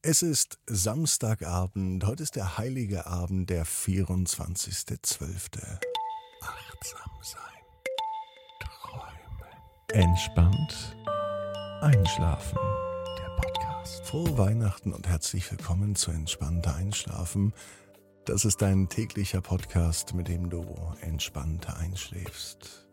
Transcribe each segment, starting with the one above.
Es ist Samstagabend, heute ist der heilige Abend, der 24.12. Achtsam sein, träumen, entspannt einschlafen. Der Podcast. Frohe Weihnachten und herzlich willkommen zu Entspannter Einschlafen. Das ist dein täglicher Podcast, mit dem du entspannter einschläfst.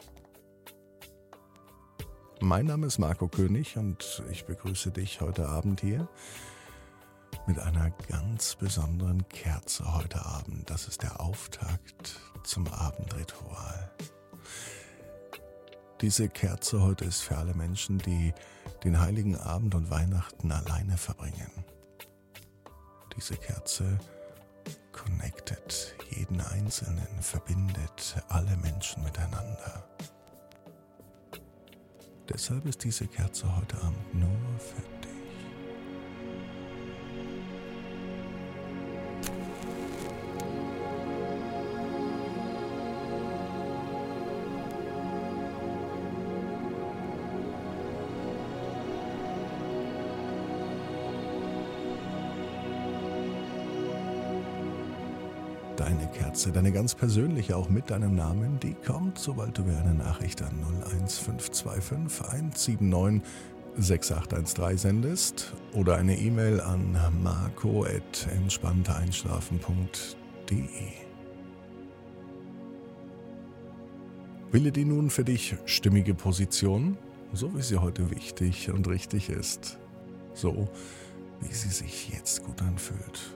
Mein Name ist Marco König und ich begrüße dich heute Abend hier mit einer ganz besonderen Kerze heute Abend. Das ist der Auftakt zum Abendritual. Diese Kerze heute ist für alle Menschen, die den Heiligen Abend und Weihnachten alleine verbringen. Diese Kerze connectet jeden Einzelnen, verbindet alle Menschen miteinander. Deshalb ist diese Kerze heute Abend nur für dich. Deine Kerze, deine ganz persönliche, auch mit deinem Namen, die kommt, sobald du mir eine Nachricht an 01525 179 6813 sendest oder eine E-Mail an marco@entspanntereinschlafen.de. Wähle die nun für dich stimmige Position, so wie sie heute wichtig und richtig ist, so wie sie sich jetzt gut anfühlt.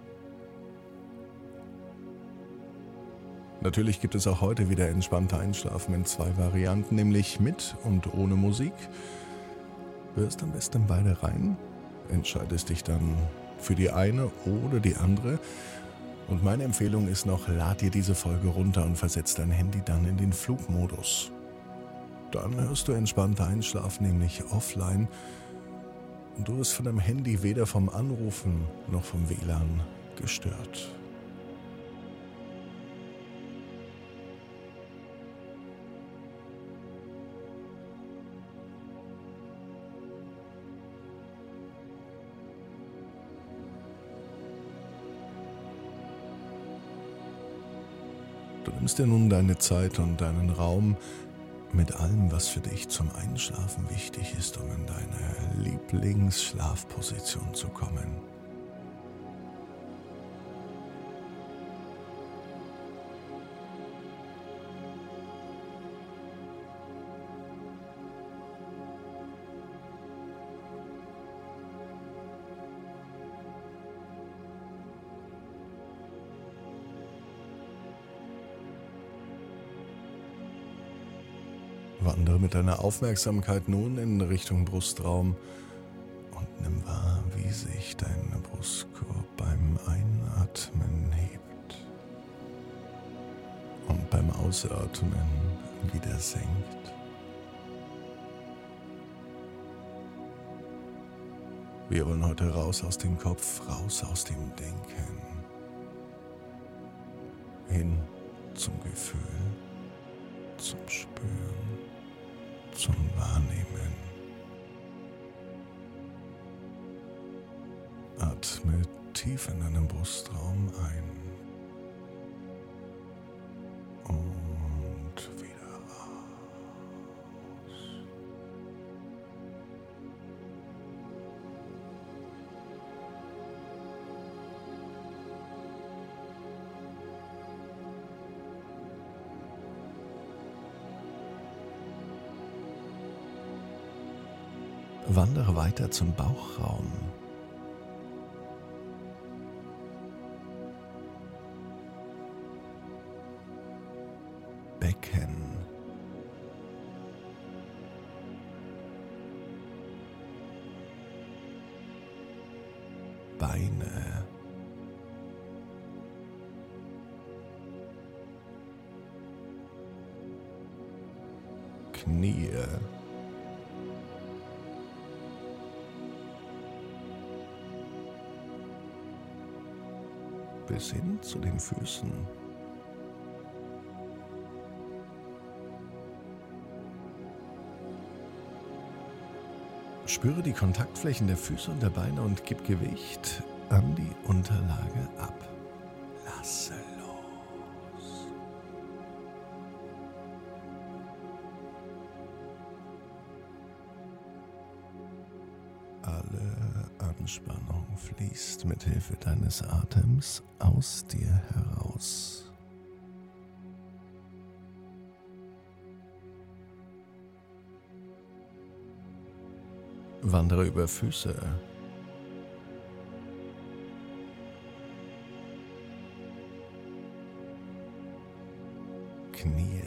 Natürlich gibt es auch heute wieder entspannter Einschlafen in 2 Varianten, nämlich mit und ohne Musik. Du hörst am besten beide rein, entscheidest dich dann für die eine oder die andere. Und meine Empfehlung ist noch, lad dir diese Folge runter und versetz dein Handy dann in den Flugmodus. Dann hörst du entspannter Einschlafen, nämlich offline. Und du wirst von deinem Handy weder vom Anrufen noch vom WLAN gestört. Du nimmst dir nun deine Zeit und deinen Raum mit allem, was für dich zum Einschlafen wichtig ist, um in deine Lieblingsschlafposition zu kommen. Wandere mit deiner Aufmerksamkeit nun in Richtung Brustraum und nimm wahr, wie sich dein Brustkorb beim Einatmen hebt und beim Ausatmen wieder senkt. Wir wollen heute raus aus dem Kopf, raus aus dem Denken, hin zum Gefühl, zum Spüren, zum Wahrnehmen. Atme tief in deinem Brustraum ein und wieder aus. Wandere weiter zum Bauchraum. Becken. Beine. Knie. Bis hin zu den Füßen. Spüre die Kontaktflächen der Füße und der Beine und gib Gewicht an die Unterlage ab. Lasse los. Alle Anspannung fließt mit Hilfe deines Atems aus dir heraus. Wandere über Füße, Knie,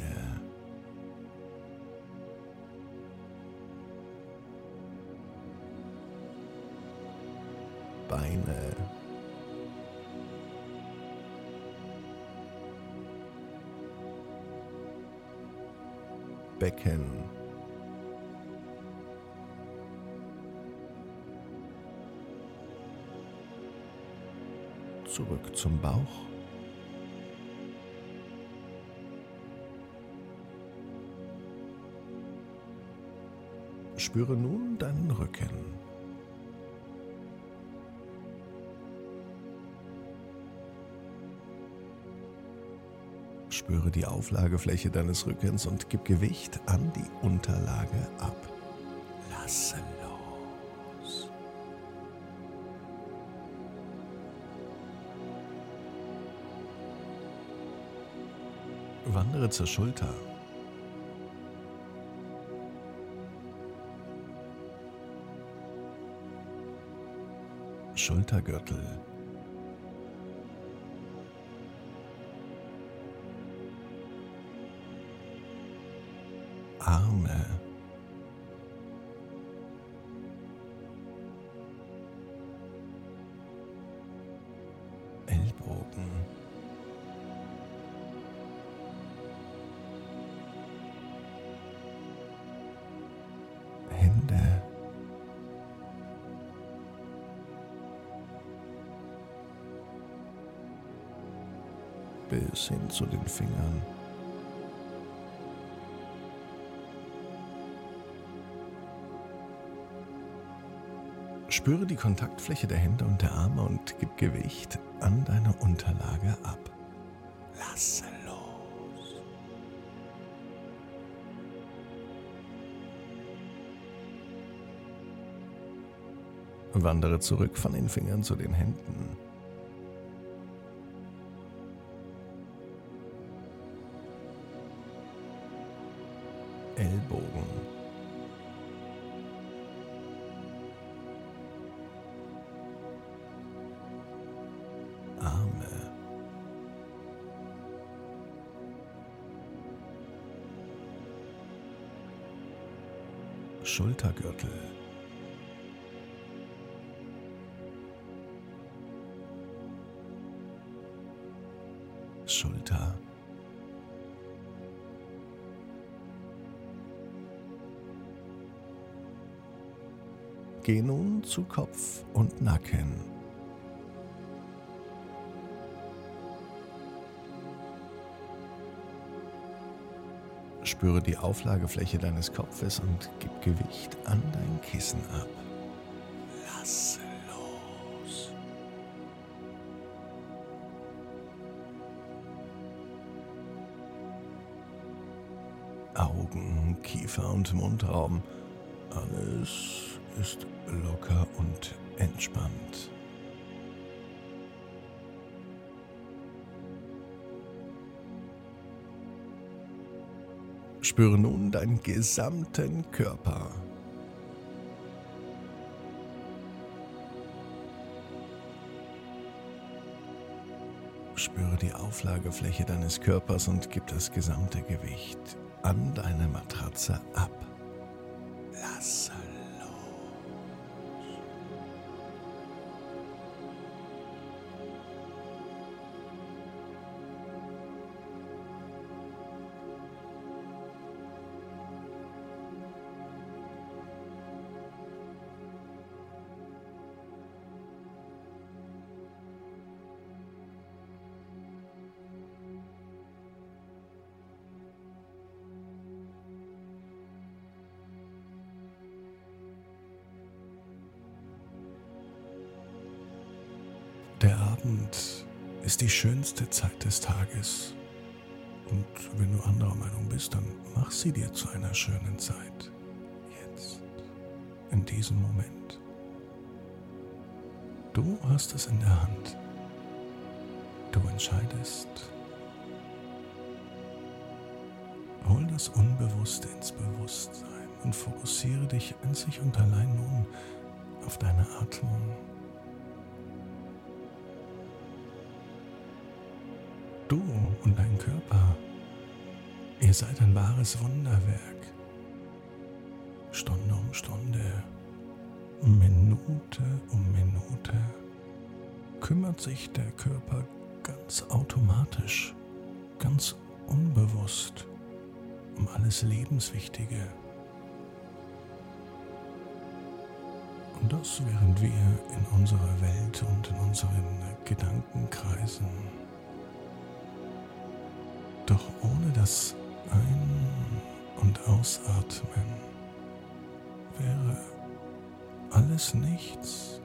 Beine, Becken, zurück zum Bauch, spüre nun deinen Rücken. Spüre die Auflagefläche deines Rückens und gib Gewicht an die Unterlage ab. Lasse los. Wandere zur Schulter. Schultergürtel. Arme. Ellbogen. Hände. Bis hin zu den Fingern. Spüre die Kontaktfläche der Hände und der Arme und gib Gewicht an deine Unterlage ab. Lasse los. Wandere zurück von den Fingern zu den Händen. Ellbogen. Arme. Schultergürtel. Schulter. Geh nun zu Kopf und Nacken. Spüre die Auflagefläche deines Kopfes und gib Gewicht an dein Kissen ab. Lasse los. Augen, Kiefer und Mundraum. Alles ist locker und entspannt. Spüre nun deinen gesamten Körper. Spüre die Auflagefläche deines Körpers und gib das gesamte Gewicht an deine Matratze ab. Lasse los. Der Abend ist die schönste Zeit des Tages. Und wenn du anderer Meinung bist, dann mach sie dir zu einer schönen Zeit. Jetzt, in diesem Moment. Du hast es in der Hand. Du entscheidest. Hol das Unbewusste ins Bewusstsein und fokussiere dich einzig und allein nun auf deine Atmung. Du und dein Körper, ihr seid ein wahres Wunderwerk. Stunde um Stunde, Minute um Minute kümmert sich der Körper ganz automatisch, ganz unbewusst um alles Lebenswichtige. Und das, während wir in unserer Welt und in unseren Gedanken kreisen. Doch ohne das Ein- und Ausatmen wäre alles nichts.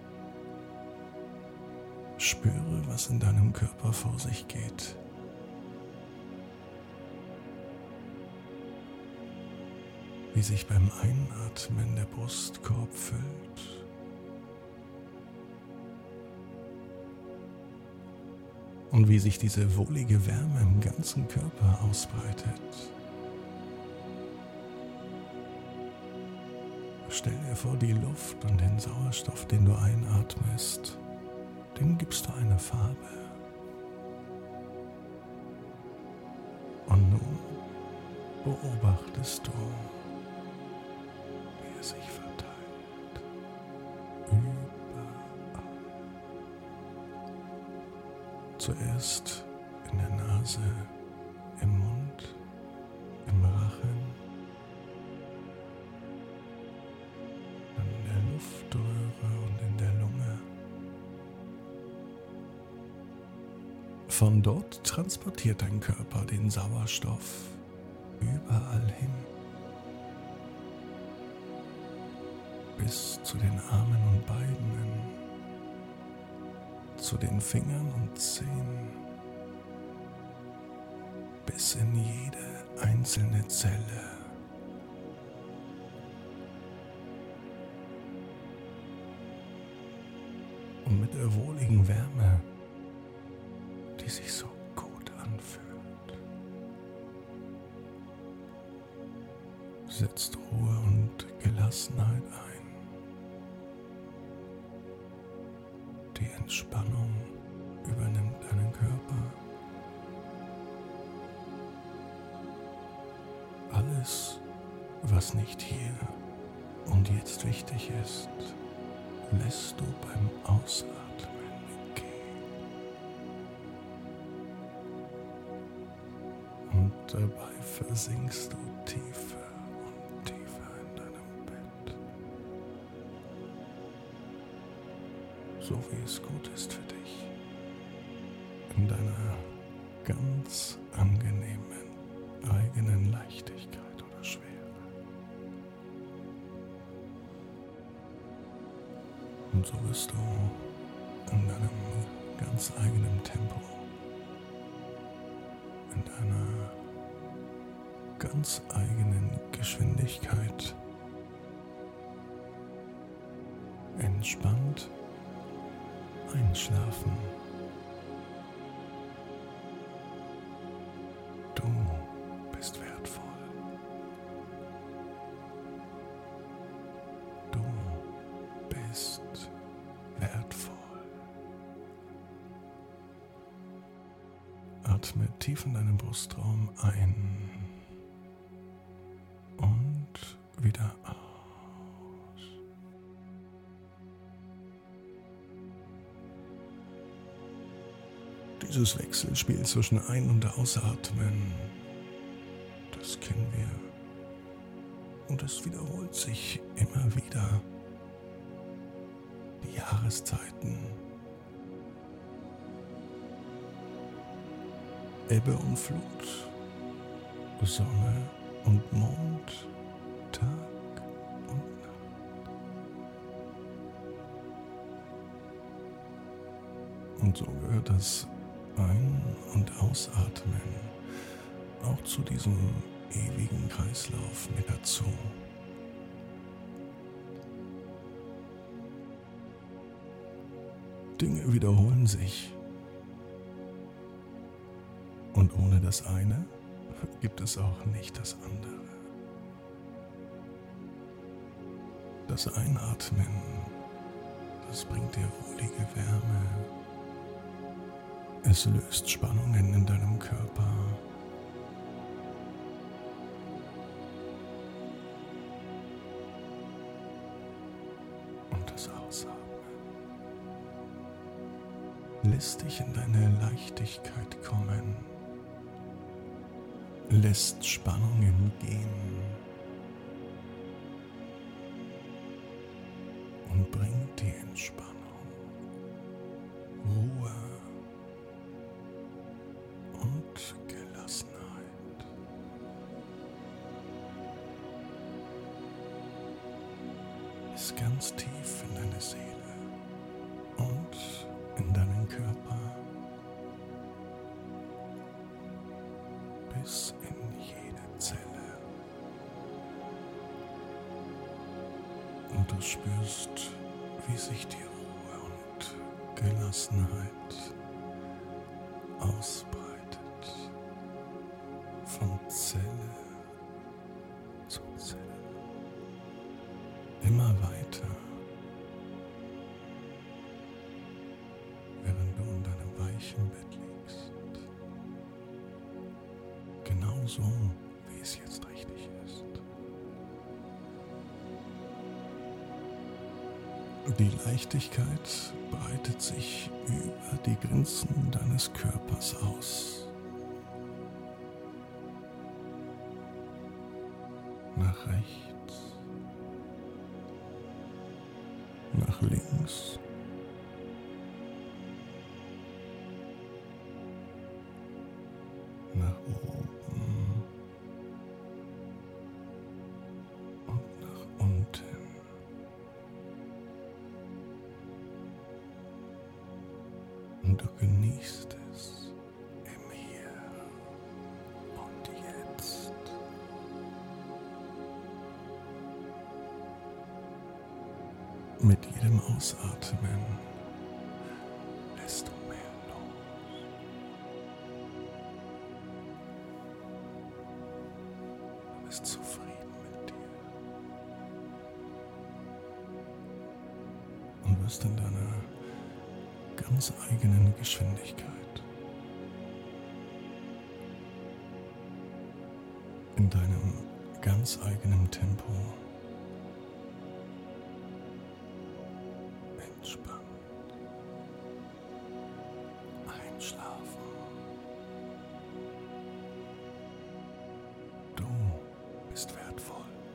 Spüre, was in deinem Körper vor sich geht. Wie sich beim Einatmen der Brustkorb füllt. Und wie sich diese wohlige Wärme im ganzen Körper ausbreitet. Stell dir vor, die Luft und den Sauerstoff, den du einatmest, dem gibst du eine Farbe. Und nun beobachtest du, wie es sich verteilt. Überall. Zuerst in der Nase, im Mund, im Rachen, dann in der Luftröhre und in der Lunge. Von dort transportiert dein Körper den Sauerstoff überall hin. Bis zu den Armen und Beinen, zu den Fingern und Zehen, bis in jede einzelne Zelle. Und mit der wohligen Wärme, die sich so gut anfühlt, setzt Ruhe und Gelassenheit ein. Die Entspannung übernimmt deinen Körper. Alles, was nicht hier und jetzt wichtig ist, lässt du beim Ausatmen gehen. Und dabei versinkst du tiefer und tiefer in deinem Bett. So wie es gut ist für dich. In deiner ganz angenehmen eigenen Leichtigkeit oder Schwere. Und so wirst du in deinem ganz eigenen Tempo, in deiner ganz eigenen Geschwindigkeit entspannt einschlafen. Du bist wertvoll. Du bist wertvoll. Atme tief in deinen Brustraum ein und wieder aus. Dieses Wechselspiel zwischen Ein- und Ausatmen, das kennen wir. Und es wiederholt sich immer wieder. Die Jahreszeiten, Ebbe und Flut, Sonne und Mond, Tag und Nacht. Und so gehört das Ein- und Ausatmen auch zu diesem ewigen Kreislauf mit dazu. Dinge wiederholen sich. Und ohne das eine gibt es auch nicht das andere. Das Einatmen, das bringt dir wohlige Wärme. Es löst Spannungen in deinem Körper. Und das Ausatmen lässt dich in deine Leichtigkeit kommen, lässt Spannungen gehen und bringt die Entspannung, Ruhe und Gelassenheit. Bis ganz tief in deine Seele und in deinen Körper, bis in jede Zelle. Und du spürst, wie sich die Ruhe und Gelassenheit ausbreitet, von Zelle zu Zelle, immer weiter, während du in deinem weichen Bett liegst, genauso wie es jetzt richtig ist. Die Leichtigkeit breitet sich über die Grenzen deines Körpers aus. Nach rechts, nach links, nach oben und nach unten. Und du genießt es im Hier und Jetzt. Mit jedem Ausatmen lässt du mehr los. Du bist zufrieden mit dir und wirst in deiner ganz eigenen Geschwindigkeit, in deinem ganz eigenen Tempo entspannt einschlafen. Du bist wertvoll.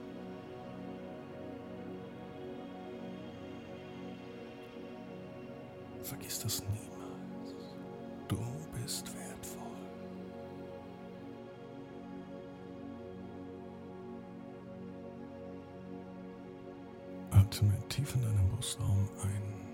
Vergiss das niemals. Du bist wertvoll. Atme tief in deinen Brustraum ein